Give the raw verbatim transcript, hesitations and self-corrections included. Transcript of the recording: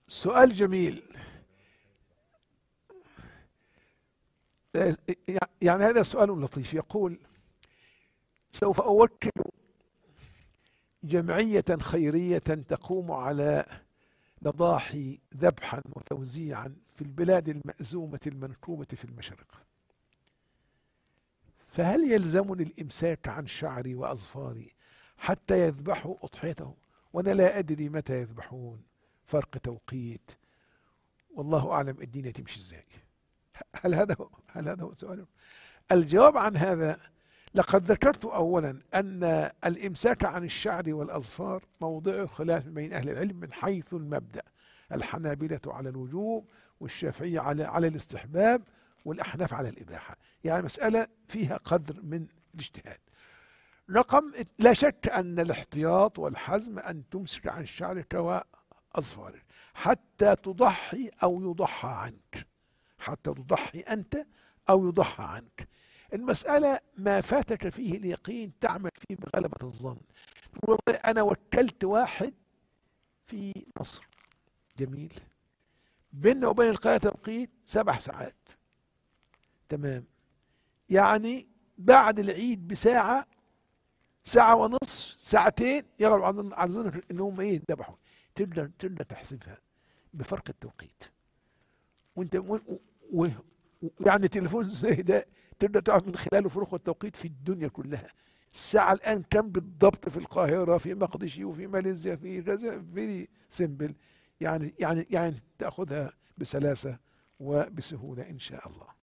سؤال جميل. يعني هذا سؤال لطيف. يقول: سوف أوكل جمعية خيرية تقوم على تضاحي ذبحا وتوزيعا في البلاد المأزومة المنكوبة في المشرق، فهل يلزمني الإمساك عن شعري وأظفاري حتى يذبحوا أضحيته؟ وأنا لا أدري متى يذبحون، فرق توقيت، والله أعلم الدنيا تمشي إزاي. هل هذا هو هل هذا هو سؤال؟ الجواب عن هذا: لقد ذكرت أولا أن الإمساك عن الشعر والأظفار موضع خلاف بين أهل العلم من حيث المبدأ. الحنابلة على الوجوب، والشافعية على على الاستحباب، والأحناف على الإباحة. يعني مسألة فيها قدر من الاجتهاد. رقم لا شك أن الاحتياط والحزم أن تمسك عن شعرك وأظفارك حتى تضحي أو يضحى عنك، حتى تضحي أنت أو يضحى عنك. المسألة ما فاتك فيه اليقين تعمل فيه بغلبة الظن. والله أنا وكلت واحد في مصر، جميل، بيننا وبين القاهرة توقيت سبع ساعات، تمام، يعني بعد العيد بساعة، ساعة ونصف، ساعتين، يغلب على ظنك انهم ايه ذبحوا. تقدر تقدر تحسبها بفرق التوقيت. وانت و... و... يعني تليفون زي ده تقدر تعرف من خلاله فروق التوقيت في الدنيا كلها. الساعة الآن كم بالضبط في القاهرة، في مقدشي، وفي ماليزيا، في غزة، في سمبل. يعني يعني يعني تأخذها بسلاسة وبسهولة إن شاء الله.